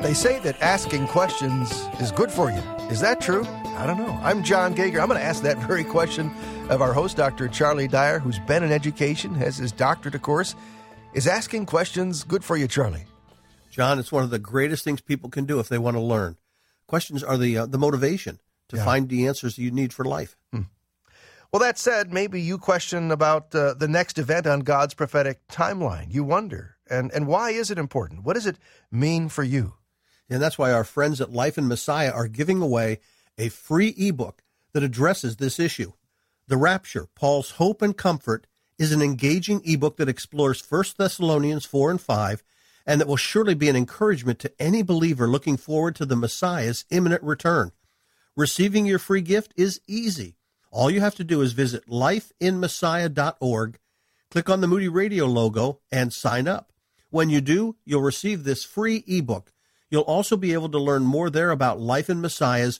They say that asking questions is good for you. Is that true? I don't know. I'm John Gager. I'm going to ask that very question of our host, Dr. Charlie Dyer, who's been in education, has his doctorate, of course. Is asking questions good for you, Charlie? John, it's one of the greatest things people can do if they want to learn. Questions are the motivation to find the answers you need for life. Well, that said, maybe you question about the next event on God's prophetic timeline. You wonder, and why is it important? What does it mean for you? And that's why our friends at Life in Messiah are giving away a free ebook that addresses this issue. The Rapture, Paul's Hope and Comfort, is an engaging ebook that explores 1 Thessalonians 4 and 5, and that will surely be an encouragement to any believer looking forward to the Messiah's imminent return. Receiving your free gift is easy. All you have to do is visit lifeinmessiah.org, click on the Moody Radio logo, and sign up. When you do, you'll receive this free ebook. You'll also be able to learn more there about Life in Messiah's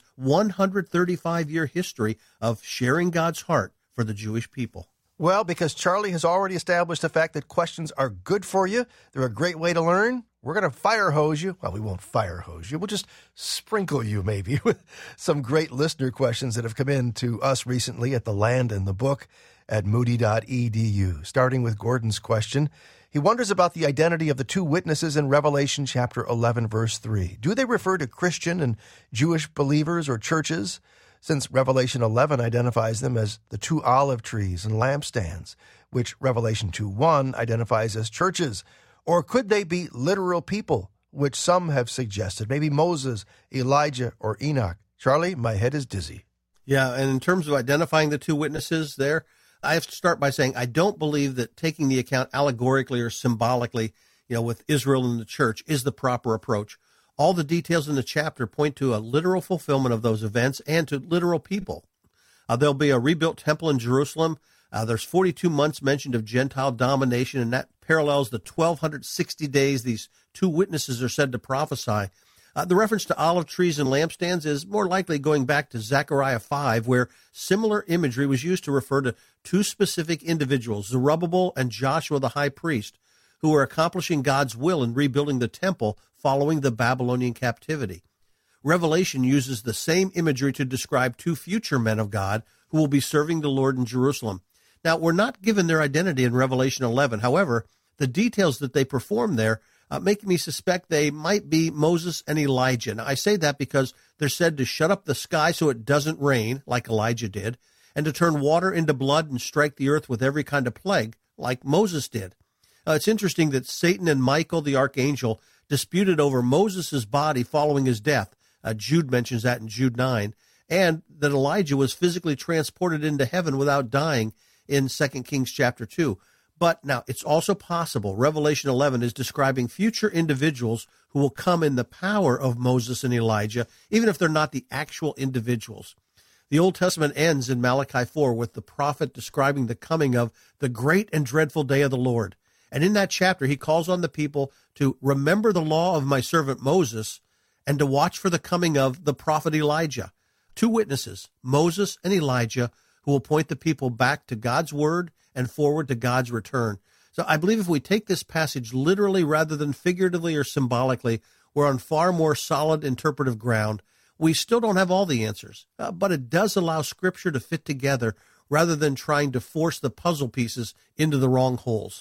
135-year history of sharing God's heart for the Jewish people. Well, because Charlie has already established the fact that questions are good for you, they're a great way to learn, we're going to fire hose you. Well, we won't fire hose you. We'll just sprinkle you maybe with some great listener questions that have come in to us recently at The Land and the Book at moody.edu. Starting with Gordon's question. He wonders about the identity of the two witnesses in Revelation chapter 11, verse 3. Do they refer to Christian and Jewish believers or churches, since Revelation 11 identifies them as the two olive trees and lampstands, which Revelation 2:1 identifies as churches? Or could they be literal people, which some have suggested, maybe Moses, Elijah, or Enoch? Charlie, my head is dizzy. Yeah, and in terms of identifying the two witnesses there, I have to start by saying I don't believe that taking the account allegorically or symbolically, with Israel and the church is the proper approach. All the details in the chapter point to a literal fulfillment of those events and to literal people. There'll be a rebuilt temple in Jerusalem. There's 42 months mentioned of Gentile domination, and that parallels the 1,260 days these two witnesses are said to prophesy. The reference to olive trees and lampstands is more likely going back to Zechariah 5, where similar imagery was used to refer to two specific individuals, Zerubbabel and Joshua the high priest, who were accomplishing God's will in rebuilding the temple following the Babylonian captivity. Revelation uses the same imagery to describe two future men of God who will be serving the Lord in Jerusalem. Now, we're not given their identity in Revelation 11. However, the details that they perform there make me suspect they might be Moses and Elijah. Now, I say that because they're said to shut up the sky so it doesn't rain, like Elijah did, and to turn water into blood and strike the earth with every kind of plague, like Moses did. It's interesting that Satan and Michael, the archangel, disputed over Moses' body following his death. Jude mentions that in Jude 9, and that Elijah was physically transported into heaven without dying in 2 Kings chapter 2. But now, it's also possible Revelation 11 is describing future individuals who will come in the power of Moses and Elijah, even if they're not the actual individuals. The Old Testament ends in Malachi 4 with the prophet describing the coming of the great and dreadful day of the Lord. And in that chapter, he calls on the people to remember the law of my servant Moses and to watch for the coming of the prophet Elijah. Two witnesses, Moses and Elijah, who will point the people back to God's word and forward to God's return. So I believe if we take this passage literally rather than figuratively or symbolically, we're on far more solid interpretive ground. We still don't have all the answers, but it does allow Scripture to fit together rather than trying to force the puzzle pieces into the wrong holes.